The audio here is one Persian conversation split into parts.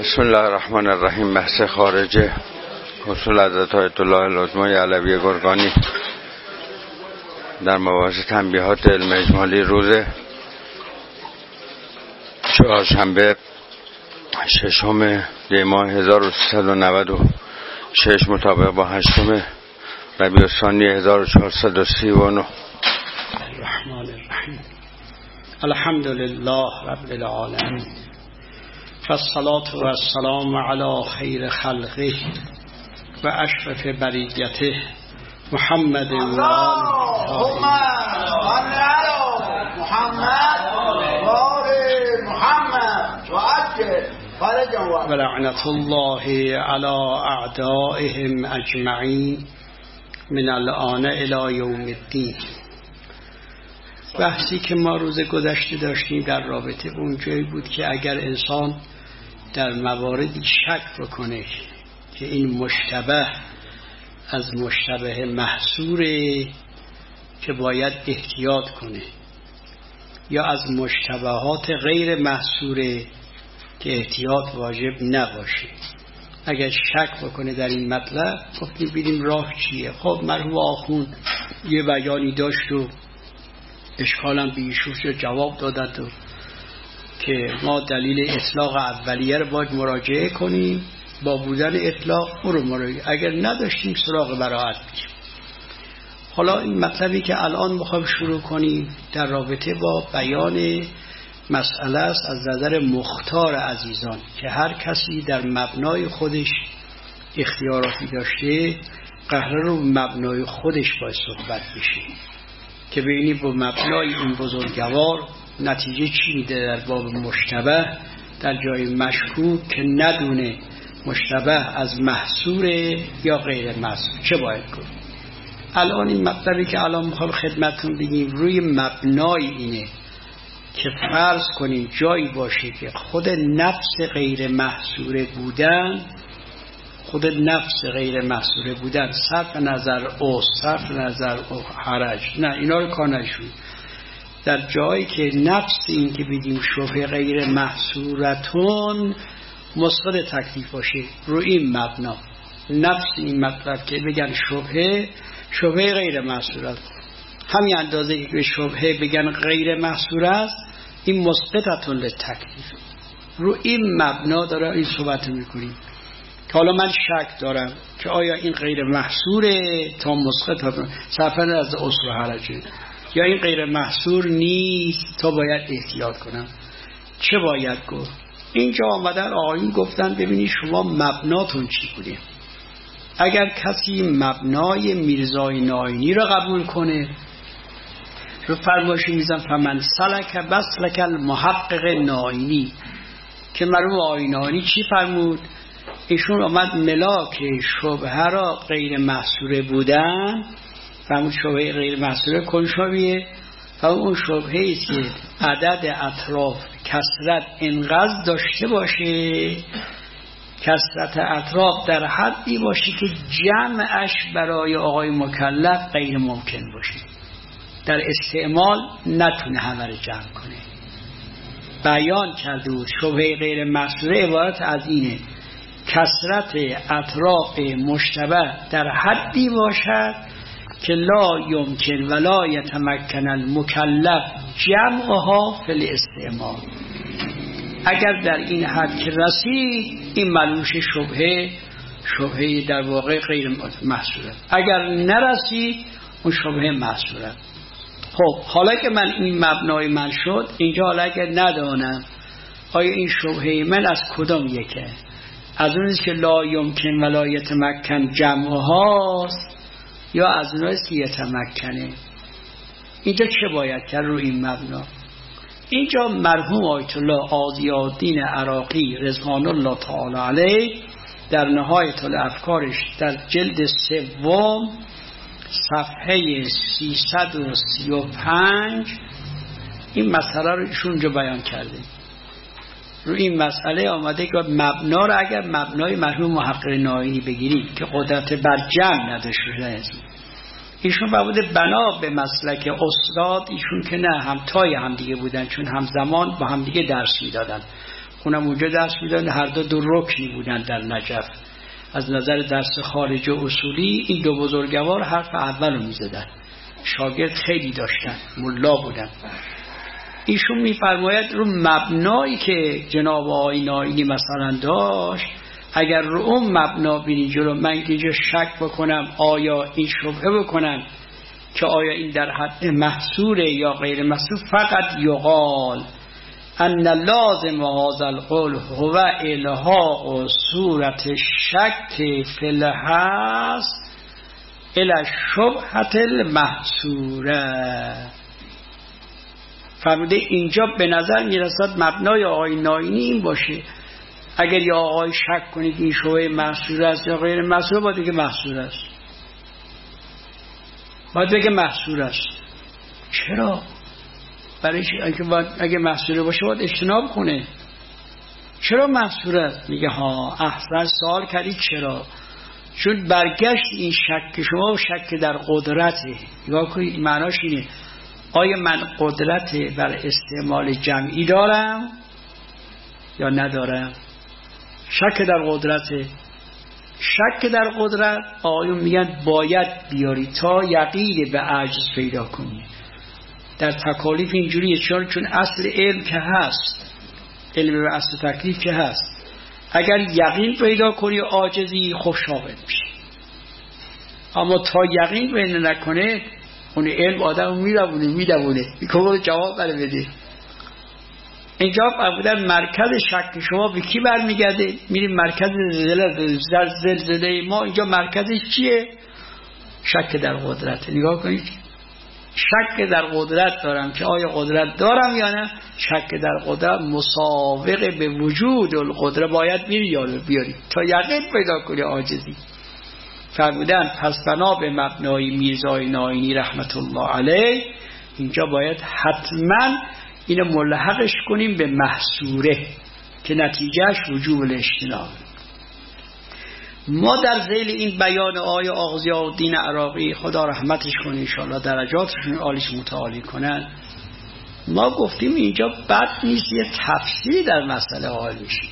بسم الله الرحمن الرحیم. بحث خارجه اصول حضرت آیت الله العظمای علوی گرگانی در مباحث تنبیهات علم اجمالی روز چهارشنبه 6 دی ماه 1396 مطابق با 8 ربیع الثانی 1439. الرحمن الرحیم. الحمد لله رب العالمین و الصلاة و السلام علی خیر خلقه و اشرف بریته محمد و آله و لعنت الله علی اعدائهم اجمعین من الآن الی یوم الدین. بحثی که ما روز گذشته داشتیم در رابطه اونجایی بود که اگر انسان در مواردی شک بکنه که این مشتبه از مشتبه محصوره که باید احتیاط کنه یا از مشتبهات غیر محصوره که احتیاط واجب نباشه، اگر شک بکنه در این مطلب گفتیم بیدیم راه چیه. خب مرحوم آخوند یه بیانی داشت و اشکالم به ایشون شد، جواب دادند و که ما دلیل اطلاق اولیه رو باید مراجعه کنیم، با بودن اطلاق رو مراجعه، اگر نداشتیم سراغ براءت میریم. حالا این مطلبی که الان میخوایم شروع کنیم در رابطه با بیان مسئله است از نظر مختار عزیزان که هر کسی در مبنای خودش اختیاراتی داشته قرار رو مبنای خودش باید صحبت بشه که ببینیم با مبنای این بزرگوار نتیجه چی میده در باب مشتبه در جای مشکوک که ندونه مشتبه از محصور یا غیر محصور چه باید کنیم. الان این مطلبی که الان میخوام خدمتتون بگیم روی مبنای اینه که فرض کنیم جایی باشه که خود نفس غیر محصور بودن صرف نظر صرف نظر حرج نه اینا رو کار نشون، در جایی که نفس این که بگیم شبه غیر محصورتون مسقط تکلیف باشه رو این مبنا نفس این مطلب که بگن شبه غیر محصورت همین اندازه که به شبهه بگن غیر محصور است این مسقطتون للتکلیف، رو این مبنا داره این صحبت میکنیم که حالا من شک دارم که آیا این غیر محصوره تا مسقط صرفاً از اصل و حرجه یا این غیر محصور نیست تا باید احتیاط کنم. چه باید گفت؟ اینجا آمدن آقایون گفتن ببینید شما مبناتون چی بوده. اگر کسی مبنای میرزای ناینی را قبول کنه رو فرمایش میزن فمن سلک بسلک المحقق ناینی که مرحوم آینانی چی فرمود؟ ایشون آمد ملاک شبهه را غیر محصوره بودن فرمود شبهه غیر محصوره کنشاویه و اون شبهه ایست که عدد اطراف کثرت انقدر داشته باشه، کثرت اطراف در حدی باشه که جمعش برای آقای مکلف غیر ممکن باشه، در استعمال نتونه همه رو جمع کنه. بیان کرده بود شبهه غیر محصوره عبارت از اینه کثرت اطراف مشتبه در حدی باشد که لا یمکن ولا یتمکن المکلف جمعها فی الاستعمال. اگر در این حد که رسید این معلوم شبهه در واقع غیر محصوره، اگر نرسید اون شبهه محصوره. خب حالا که من این مبنای من شد اینجا، حالا اگر ندانم آیا این شبهه من از کدام یکه، از اونیست که لا یمکن ولا یتمکن جمعهاست یا از اونیست که یتمکنه، اینجا چه باید کرد رو این مبنا؟ اینجا مرحوم آیت الله ضیاءالدین عراقی رضوان الله تعالی علیه در نهایت الافکارش در جلد 3 صفحه 335 این مسئله رو ایشون اونجا بیان کرده. رو این مسئله آمده که مبنا رو اگر مبنای مرحوم محقق ناینی بگیریم که قدرت بر جمع نداشته، ایشون باید بنا به مسلک استاد ایشون که نه همتای هم دیگه بودن، چون همزمان با هم دیگه درس میدادن. اونم اونجا درس میدن، هر دو رکنی بودن در نجف. از نظر درس خارجی و اصولی این دو بزرگوار حرف اول رو میزدن، شاگرد خیلی داشتن، ملا بودن. ایشون میفرماید رو مبنایی که جناب آقای نائینی مثلا داشت، اگر رو اون مبنا بینی جلو من که شک بکنم آیا این شبهه بکنم که آیا این در حد محصوره یا غیر محصور، فقط یقال ان لازم هذا القول هو الحاق صورت شک فی الهست الی شبهة المحصوره. فرموده اینجا به نظر میرسد مبنای آقای نائینی این باشه، اگر یا آقای شک کنید این شبهه محصور است یا غیر محصور، باید بگه محصور است، باید بگه محصور است. چرا؟ برای اگه محصوره باشه باید اجتناب کنه. چرا محصور است؟ میگه ها احسن سوال کردید. چرا؟ چون برگشت این شک شما و شک در قدرته. نگاه کنید معناش اینه، آیا من قدرت بر استعمال جمعی دارم یا ندارم؟ شک در قدرته. شک در قدرت آقایون میگن باید بیاری تا یقین به عجز پیدا کنی. در تکالیف اینجوریه، چون اصل علم که هست، علم به اصل تکلیف که هست، اگر یقین پیدا کنی عاجزی خب ثابت میشه. اما تا یقین پیدا نکنه اون علم آدم میدونه میکنه جواب بره بده. اینجا فرمودن مرکز شک شما به کی برمیگرده؟ میریم مرکز زلزله ما، اینجا مرکزش چیه؟ شک در قدرت. نگاه کنید، شک در قدرت دارم که آیا قدرت دارم یا نه. شک در قدرت مسابقه به وجود القدرت باید بیاری تا یقین پیدا کنی عاجزی. فرمودن پس بنا به مبنای میرزای نائینی رحمت الله علیه اینجا باید حتما اینو ملحقش کنیم به محصوره که نتیجهش وجوب الاجتناب. ما در ذیل این بیان آیه آقا ضیاءالدین عراقی خدا رحمتش کنه ان شاءالله درجاتشون عالیش متعالی کنن، ما گفتیم اینجا بد نیست یه تفصیل در مسئله حال میشه،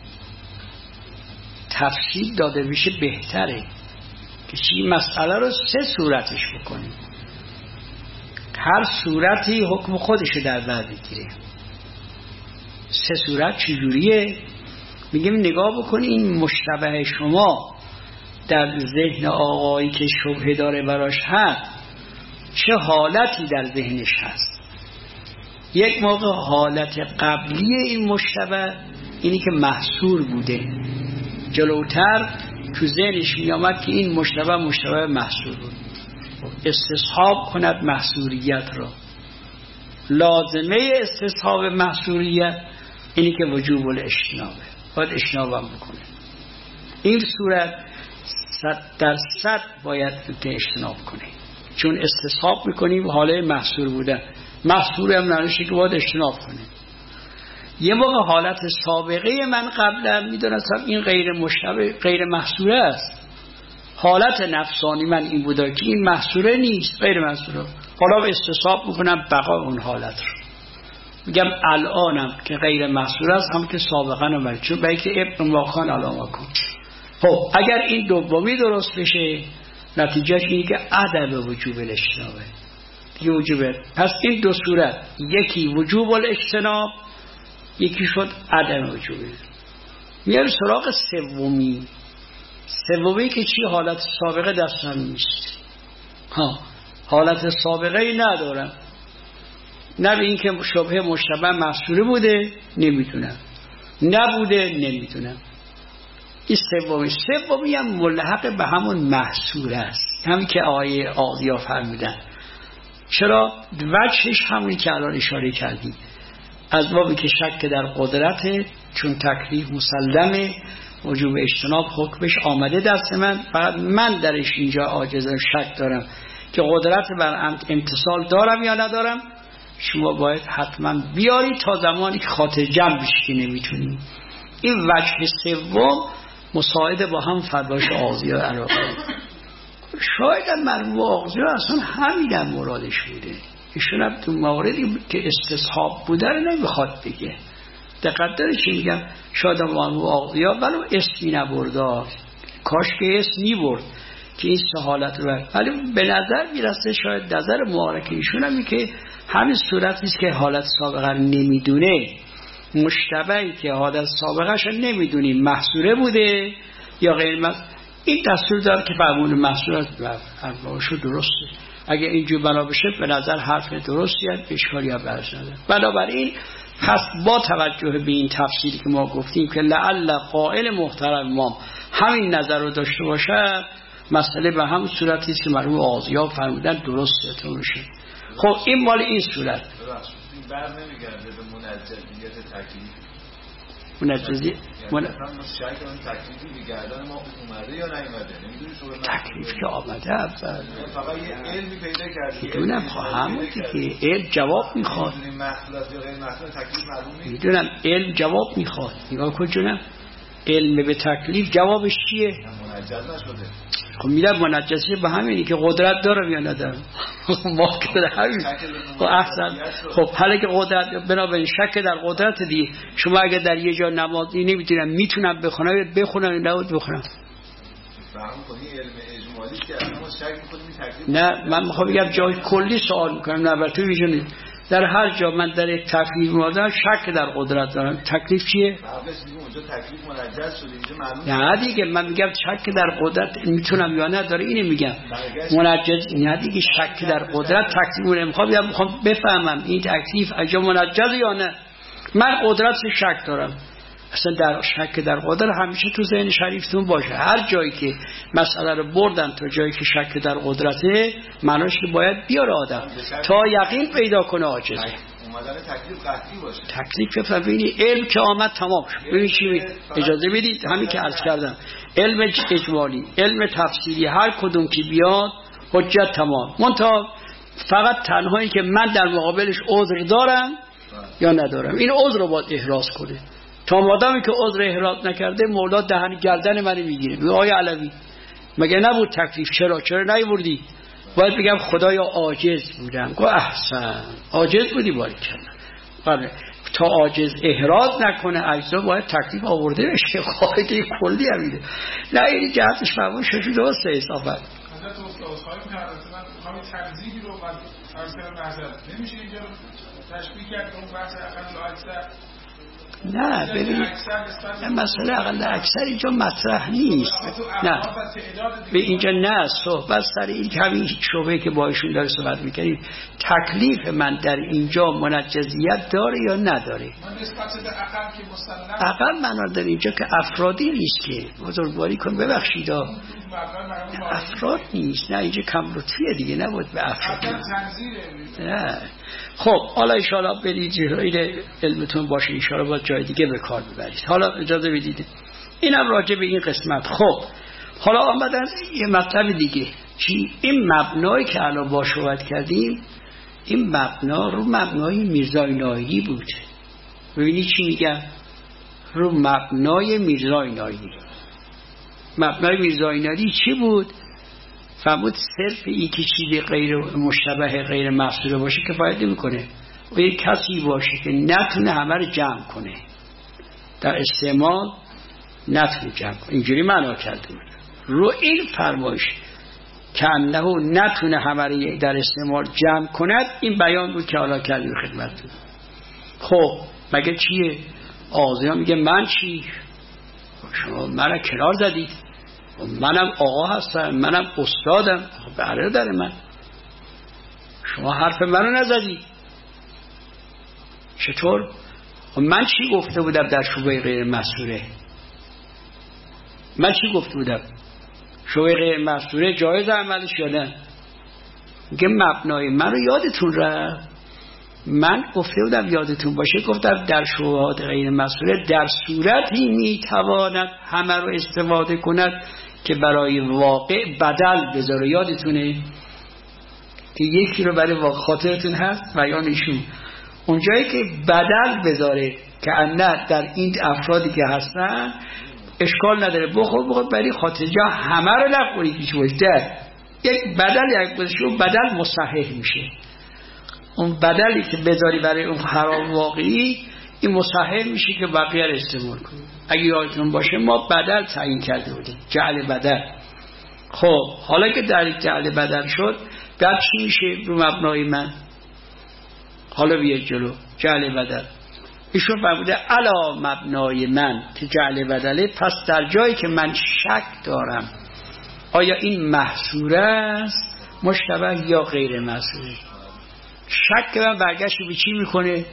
تفصیل داده میشه بهتره که چی مسئله رو سه صورتش بکنیم، هر صورتی حکم خودشو در بر بگیره. سه صورت چجوریه؟ میگیم نگاه بکنی این مشتبه شما در ذهن آقایی که شبهه داره براش هست چه حالتی در ذهنش هست. یک موقع حالت قبلی این مشتبه اینی که محصور بوده، جلوتر تو ذهنش میامد که این مشتبه محصور بود، استصحاب کند محصوریت را. لازمه استصحاب محصوریت اینی که وجوب الاجتنابه، باید اجتنابم بکنه. این صورت 100% باید اجتناب کنه، چون استصحاب میکنیم حاله محصور بودن، محصور هم نرشه که باید اجتناب کنه. یه موقع حالت سابقه من قبلا میدونستم این غیر محصوره است، حالت نفسانی من این بوده که این محصوره نیست، غیر محصوره، حالا استصحاب میکنم بقا اون حالت رو. میگم الانم که غیر محصور است هم که سابقا نمید، چون باید که ابن واخان علامه کن. خب اگر این دومی درست بشه نتیجهش اینه که عدم وجوب الاجتنابه دیگه وجوبه. پس این دو صورت، یکی وجوب الاجتناب، یکی شد عدم وجوبه. میاریم سراغ سومی که چی؟ حالت سابقه دستم نیست، حالت سابقه ای ندارم، نه به این که شبهه مشتبه محصوره بوده نمیتونم، نبوده نمیتونم. این سومی هم ملحق به همون محصوره است، همین که آیه آقیا فرمودن. چرا؟ وجهش همونی که الان اشاره کردیم، از بابی که شک در قدرته، چون تکلیف مسلمه، وجوب اجتناب حکمش آمده دست من، فقط من درش اینجا عاجزم، شک دارم که قدرت بر امتصال دارم یا ندارم. شما باید حتما بیاری تا زمانی که خاطر جمع بشی که نمیتونی. این وجه سوم مساعده با هم فرمایش آغازیه عراقی. شاید مرحوم آغازیه اصلا همین مرادش بوده، ایشون هم تو مواردی که استصحاب بوده رو نمیخواد بگه، دقت داره چی میگم؟ شادم آقیا ولو اسمی نبردار، کاش که اسمی برد که این سهالت رو برد. ولی به نظر میرسه شاید نظر معارکه ایشون هم که همین صورتیست که حالت سابقه نمیدونه، مشتبهی که حالت سابقهش نمیدونیم محصوره بوده یا غیر محصوره، این دستور داره که فرمون محصولات ارباشو درسته. اگه اینجور بنا بشه به نظر حرف درستی هست، اشکالی هم برش نداره. بنابراین پس با توجه به این تفسیری که ما گفتیم که لعل قائل محترم ما همین نظر رو داشته باشه، مسئله به همون صورتی است که مرحوم آغازی‌ها فرمودن درسته تو میشه. خب این مال این صورت بر نمیگرده به منجزیت تکلیف. منجزی شاید اون تکلیفی به گردن ما اومده یا نیومده نمیدونی. تکلیف که آمده اول فقط یه علمی پیدا کردی. میدونم همون که علم جواب میخواد. محصولات یا غیر محصولات تکلیف معلوم نیست. میدونم علم جواب میخواد. نگاه کن جونم، علم به تکلیف جوابش چیه؟ منجز نشده. خب میدونم منجزی به همینی که قدرت داره یا نداره. ما که در همین خب احسن. خب حالا که قدرت بنابراین شک در قدرت دی، شما اگه در یه جا نمازی نمیتونم میتونم بخونم نبود بخونم. نه من میخوام بگم جای کلی سوال میکنم، نه بر تو ویژن در هر جا من در یک تکلیف مادم شک در قدرت دارم. تکلیف چیه؟ نه دیگه من میگم شک در قدرت میتونم یا نداره اینو میگم. منجز نه دیگه شک در قدرت تکلیف میخوام بفهمم این تکلیف اجا منجز یا نه. من قدرت شک دارم. اصلا در شک در قدرت همیشه تو ذهن شریفتون باشه. هر جایی که مسئله رو بردن تا جایی که شک در قدرته، معناش که باید بیاره آدم تا یقین پیدا کنه عاجزه. اومدن تکلیف قطعی باشه. تکلیف فبینی علم که آمد تمام شد. ببین چی اجازه بدید همین که عرض کردم، علم اجمالی، علم تفسیری، هر کدوم که بیاد حجت تمام. منتها فقط تنهایی که من در مقابلش عذر دارم یا ندارم، این عذر رو باید احراز کنه. تا مادامی که عذر احراز نکرده مولا دهن گردن منو میگیره. میگه آیا علوی مگه نبود تکلیف، چرا نیوردی؟ باید بگم خدایا عاجز بودم. گفت احسن، عاجز بودی باریکلا. بله تا عاجز احراز نکنه اجزا باید تکلیف آورده بشه. خواهی کلی همینه. نه این جهتش فرمون ششو درسته حسابت. حضرت استاد خواهیم تنظیحی رو من ارسل نظر نمیشه اینجا تشبیه کرد اون بحث اقل و اکثر. نه ببین مسئله اقل اکثر اینجا مطرح نیست. نه به اینجا نه، صحبت سر این همین شعبه که با ایشون داره صحبت میکنیم. تکلیف من در اینجا منجزیت داره یا نداره؟ اقل معنی در اینجا که افرادی نیست که بزرگواری کن ببخشید افراد نیست. نه اینجا کم لطفیه دیگه، نبود به افراد. نه خب حالا انشاءالله برید این علمتون باشه، انشاءالله باید جای دیگه به کار ببرید. حالا اجازه بدید اینم راجع به این قسمت. خب حالا آمدن یه مطلب دیگه. چی؟ این مبنایی که الان با صحبت کردیم، این مبنا رو مبنای میرزای نایینی بود. ببینید چی میگم، رو مبنای میرزای نایینی. مبنای میرزای نایینی چی بود؟ فرمود صرف این که چیزی غیر مشتبه غیر محصوره باشه کفایت نمیکنه. و یک کسی باشه که نتونه همه رو جمع کنه در استعمال، نتونه جمع کنه. اینجوری معنا کرده بود. رو این فرمایش که انه نتونه همه رو در استعمال جمع کند، این بیان بود که حالا کردیم خدمتتون. خب مگه چیه؟ آقا میگه من چی؟ شما من کنار زدید، منم آقا هستم، منم استادم. بله داره من، شما حرف منو نزدی. چطور؟ من چی گفته بودم در شبهه غیر مسئوله؟ من چی گفته بودم؟ شبهه غیر مسئوله جایز عملش یا نه؟ میگه مبنای منو یادتون رفت. من گفته بودم یادتون باشه، گفتم در شبهات غیر مسئوله در صورتی میتواند همه رو استفاده کند که برای واقع بدل بذاره. یادتونه که یکی رو برای واقع، خاطرتون هست بیانشون اونجایی که بدل بذاره که نه در این افرادی که هستن اشکال نداره، بخور برای خاطر جا همه رو نخورید پیش باشه. یک بدل یک بذارشون بدل مصحح میشه. اون بدلی که بذاری برای اون حرام واقعی، این مصحح میشه که بقیه رو استعمال کنیم. اگه یادتون باشه ما بدل تعیین کرده بودیم، جعل بدل. خب حالا که در جعل بدل شد بعد چی میشه رو مبنای من؟ حالا بیاد جلو جعل بدل. ایشون فرموده علا مبنای من که جعل بدله، پس در جایی که من شک دارم آیا این محصور است مشتبه یا غیر محصوره، شک من برگشت به چی میکنه؟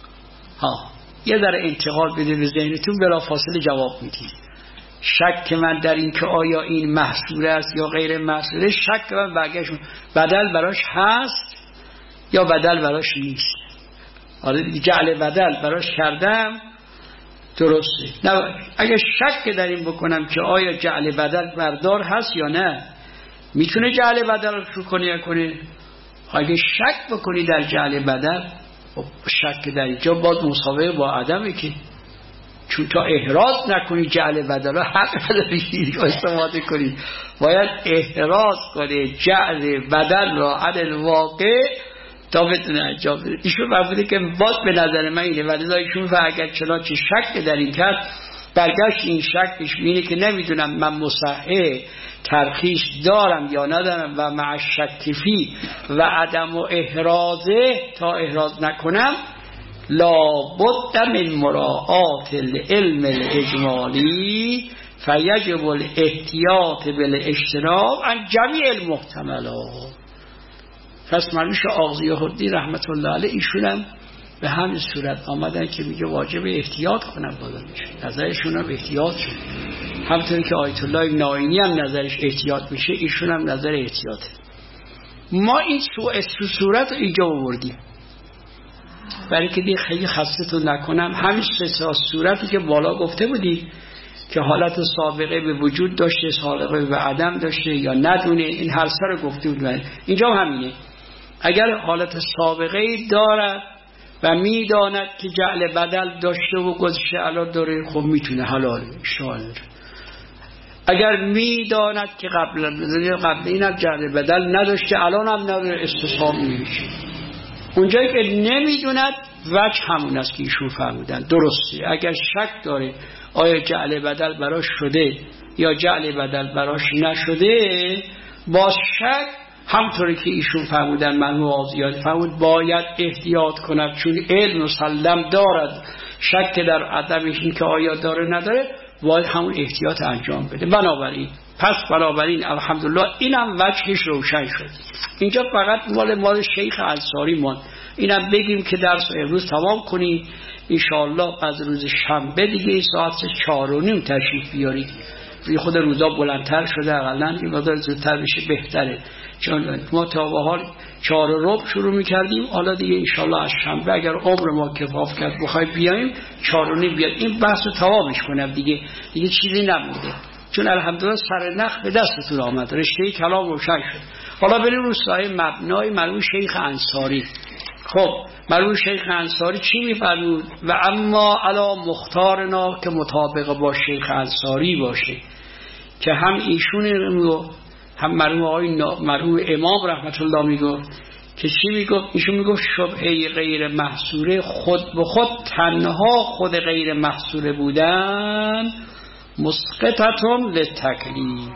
یه ذره انتقال بده به ذهنتون، بلا فاصله جواب میدید. شک من در این که آیا این محصور است یا غیر محصوره، شک من برگشت بدل براش هست یا بدل براش نیست. جعل بدل براش کردم درسته. نه اگه شک در این بکنم که آیا جعل بدل بردار هست یا نه، میتونه جعل بدل رو کنه یا کنه. اگه شک بکنی در جعل بدل، شک در اینجا باید مساوی با عدمه، که چون تا احراز نکنی جعل بدل حق نداری استفاده کنی، باید احراز کنی جعل بدل را عن الواقع تا بتونه انجام بده. ایشون فرموده که باز به نظر من اینه، ولی ایشون اگر چنانچه شک در این کرد، برگشت این شکش اینه که نمیدونم من مصحح ترخیص دارم یا ندارم و مع شک فی و عدم و احرازه، تا احراز نکنم لابد من مراعات العلم الاجمالی فیجب الاحتیاط بالاجتناب عن جمیع المحتملات. پس مرموش آغازی‌الدین رحمت الله علیه ایشونم به همین صورت آمدن که میگه واجب احتیاط کنم بازمشون، نظرشون هم احتیاط شد، همطوری که آیت الله نائینی هم نظرش احتیاط میشه، ایشون هم نظر احتیاطه. ما این صورت رو اینجا آوردیم برای که دیگه خیلی خستتون نکنم. همین سه صورتی که بالا گفته بودی که حالت سابقه به وجود داشته، سابقه به عدم داشته یا ندونه، این هر سر رو گفته بود. اینجا همینه، اگر حالت سابقه دارد و میداند که جعل بدل داشته و گذشته الان داره، خب میتونه حلال اشتغال. اگر میداند که قبل این هم جعل بدل نداشته الان هم نداره، استصحاب نمیشه. اونجایی که نمیدوند وجه همون است که ایشون فرمودن درسته. اگر شک داره آیا جعل بدل براش شده یا جعل بدل براش نشده، با شک همطوری که ایشون فرمودن، مرحوم آغازی‌الدین فرمود باید احتیاط کند، چون علم مسلم دارد، شک در عدمش این که آیا داره نداره، باید همون احتیاط انجام بده. بنابراین الحمدلله اینم وجهش روشن شد. اینجا فقط مال شیخ انصاری ماند، اینم بگیم که درس امروز تمام کنیم انشاءالله. از روز شنبه دیگه ساعت 4:30 تشریف بیارید. خود روزا بلندتر شده، اقلا این مقدار زودتر بشه بهتره، چون ما تا به حال 4:15 شروع میکردیم، حالا دیگه انشاءالله از شنبه اگر عمر ما کفاف کرد بخواید بیاییم 4:30 بیاد. این بحث رو تمامش کنم دیگه چیزی نمونده، چون الحمدلله سر نخ به دستتون آمد، رشته کلام روشن شد. حالا بریم رو سایه مبنای مرحوم شیخ انصاری. خب مرحوم شیخ انصاری چی می‌فرمود؟ و اما علی مختارنا، که مطابق با شیخ انصاری باشه، که هم ایشون هم مرحوم امام رحمت الله میگفت که چی میگفت؟ ایشون میگفت شبهه غیر محصوره خود به خود تنها خود غیر محصوره بودن مسقطتون للتکلیف.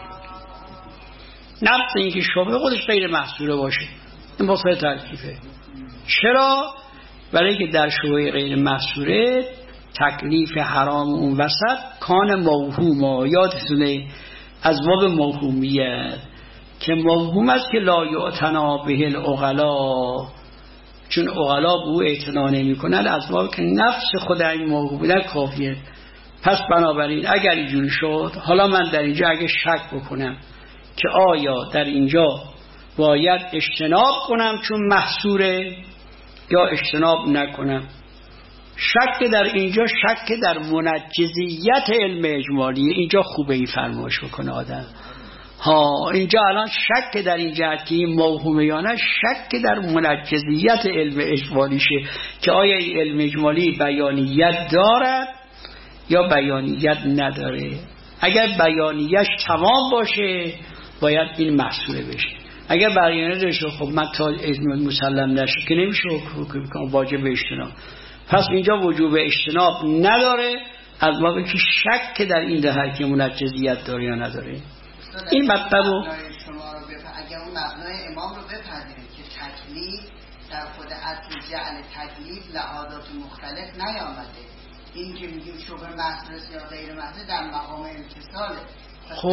نفس این که شبهه خودش غیر محصوره باشه این مسقط تکلیفه. چرا؟ برای که در شبهه غیر محصوره تکلیف حرام اون وسط کان موهوم، یادتونه از باب موهومیت که موهوم است که لا یعتنا به العقلا، چون عقلا به او اعتنا نمی کنند، از باب که نفس خود این موهومیت کافیه. پس بنابراین اگر اینجوری شد، حالا من در اینجا اگه شک بکنم که آیا در اینجا باید اجتناب کنم چون محصوره یا اجتناب نکنم، شک در اینجا شک در منجزیت علم اجمالی. اینجا خوبه این فرمایش بکنه آدم. اینجا الان شک در این جهت که این موهومه یا نه، شک در منجزیت علم اجمالیشه که آیا این علم اجمالی بیانیت دارد یا بیانیت نداره. اگر بیانیتش تمام باشه باید این محصوله بشه. اگر بیانیت داشته خب من تا علم مسلم نشه که نمیشه حکم واجب اجتناب. پس اینجا وجوب اجتناب نداره، از بابی که شک که در این دهر که منجزیت داره یا نداره. این مطلب رو اگر اون مبنای امام رو بپذیرید که تکلیف در خود اصل جعل تکلیف لحاظات مختلف نیامده، این که میگیم شبه محض یا غیر محض در مقام امتصاله. خب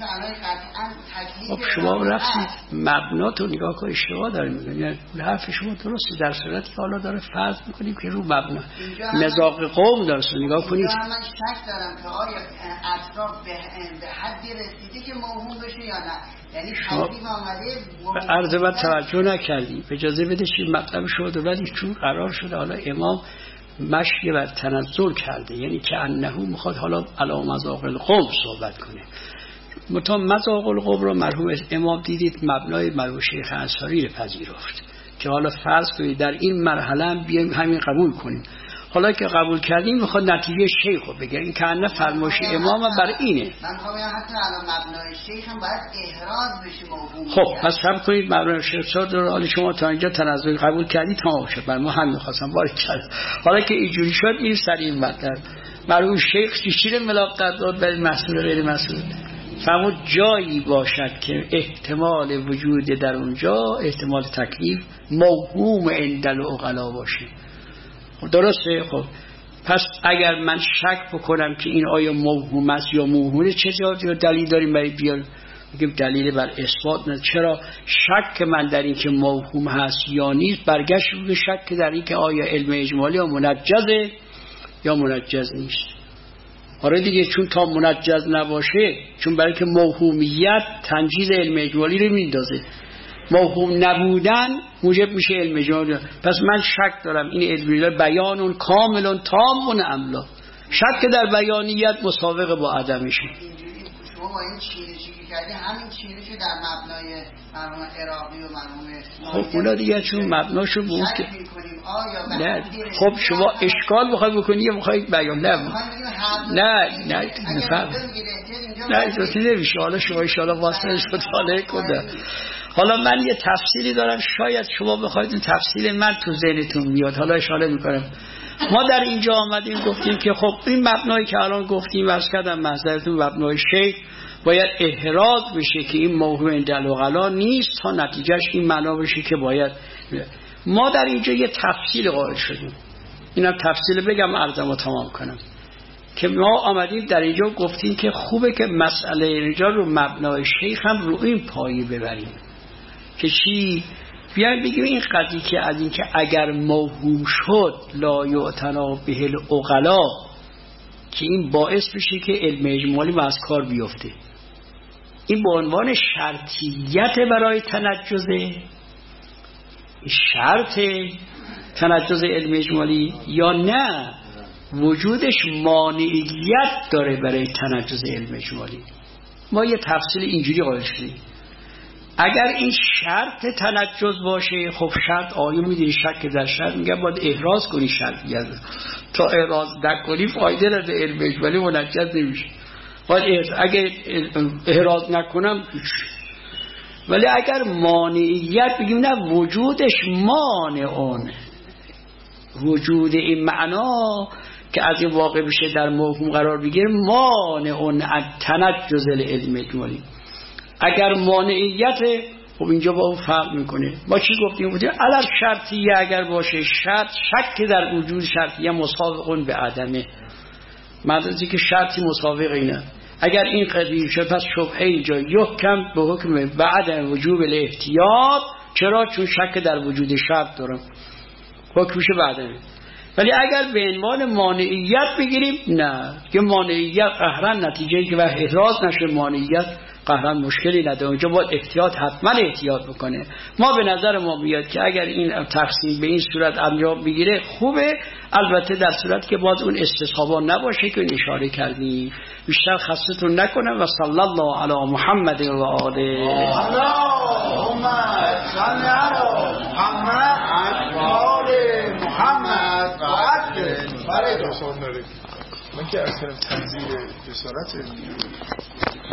شما رفتید مبنا تو نگاه که اشتباه داره میگن، یعنی حرف شما درسته، در صورتی که حالا داره فرض میکنیم که رو مبنا مذاق قوم داره نگاه کنید. من شک دارم که آیا اطراف به حدی رسیده که موهوم بشه یا نه، یعنی تکلیف آمده به عرض من توجه نکردی، اجازه بده چی مطلب شما دو، ولی چون قرار شده حالا امام مشی و تنزل کرده، یعنی که انهو میخواد حالا علی مذاق القوم صحبت کنه. مذاق القوم رو مرحوم امام دیدید مبنای مرحوم شیخ انصاری رو پذیرفت که حالا فرض کنید در این مرحله هم بیایم همین قبول کنیم. حالا که قبول کردیم میخواد نتیجه شیخ رو بگه، این که انه فرمایش امام بر اینه. من خواهم حتی الان مبنای شیخ هم باید احراز بشه موهوم. خب پس هم کنید مبنای شیخ رو حالا شما تا اینجا تنزل قبول کردید تمام شد، بر ما هم میخواستم باری کرد. حالا که اینجوری شد این سریع مطلب مرحوم شیخ چی رو ملاق داد برای مسئول غیر مسئول؟ فرمود جایی باشد که احتمال وجود در اونجا احتمال تکلیف موهوم عندل عقلا باشه. درسته؟ خب پس اگر من شک بکنم که این آیا موهوم است یا موهومه، چه دلیل داریم برای بیار میگیم دلیل بر اثبات نه. چرا شک من در این که موهوم هست یا نیست برگشت به شک در این که آیا علم اجمالی یا منجزه یا منجز نیست. آره دیگه، چون تا منجز نباشه، چون برای که موهومیت تنجیز علم اجمالی رو میندازه، موهوم نبودن موجب میشه علم اجمالی. پس من شک دارم این علم اجمالی بیانون کاملون تامون املا، شک در بیانیت مساوق با عدمشه. شما با این چینشی که کردی همین چینشی در مبنای مرحوم عراقی و مرحوم خب اونا دیگه چون مبناشو بود که نه. خب شما اشکال بخواید بکنی یا بخواید بیان نه اجازه نمیشه. حالا شما انشاءالله واسطش مطالعه کنه. حالا من یه تفصیلی دارم، شاید شما بخواید این تفصیل من تو ذهنتون میاد، حالا اشاره میکنم. ما در اینجا آمدیم گفتیم که خب این مبنایی که الان گفتیم واسه کردم محضرتون مبنای شیخ باید احراز بشه که این موضوع عندل عقلا نیست تا نتیجهش این معنا بشه که باید. ما در اینجا یه تفصیل قائل شدیم، اینم تفصیل بگم عرضمو تمام کنم که ما آمدیم در اینجا گفتیم که خوبه که مسئله اینجا رو مبنای شیخ هم رو این پایه ببریم که چی بیایم بگیم این قضیه که از این که اگر موهوم شد لا یعتنا به العقلا که این باعث بشه که علم اجمالی از کار بیفته، این به عنوان شرطیت برای تنجزه، شرط تنجز علم اجمالی یا نه وجودش مانعیت داره برای تنجز علم اجمالی. ما یه تفصیل اینجوری قائل شدیم اگر این شرط تنجز باشه، خب شرط آیه میدونی شک در شرط میگه باید احراز کنی شرطیت، تا احراز نکنی فایده نداره، علم اجمالی منجز نمیشه. باید اگر احراز نکنم ولی اگر مانعیت بگیم نه وجودش مانعون، وجود این معنا که از این واقع بشه در موهوم قرار بگیره مانعون تنجز علم اجمالی. اگر مانعیت خب اینجا با اون فرق میکنه. ما چی گفتیم؟ علل شرطیه اگر باشه شرط شک در وجود شرطیه مساوقون به عدمه، معنی که شرطی مساوق اینه. اگر این قضیه شد پس شبهه اینجا یحکم به حکم بعد وجوب الاحتیاط. چرا؟ چون شک در وجود شرط دارم، حکمش بعده. ولی اگر به عنوان مانعیت بگیریم نه، که مانعیت قهرن نتیجه که وقت احراز نشه مانعیت قهرن مشکلی نداره، اونجا باید احتیاط حتما احتیاط بکنه. ما به نظر ما میاد که اگر این تقسیم به این صورت انجام بگیره خوبه، البته در صورت که باز اون استصحابا نباشه که اشاره کردیم. بیشتر خستتون نکنم و صلی الله علی محمد و آله. اللهم صل علی محمد و آل محمد و عجل فرج. من که اصلا تنزیل جسارت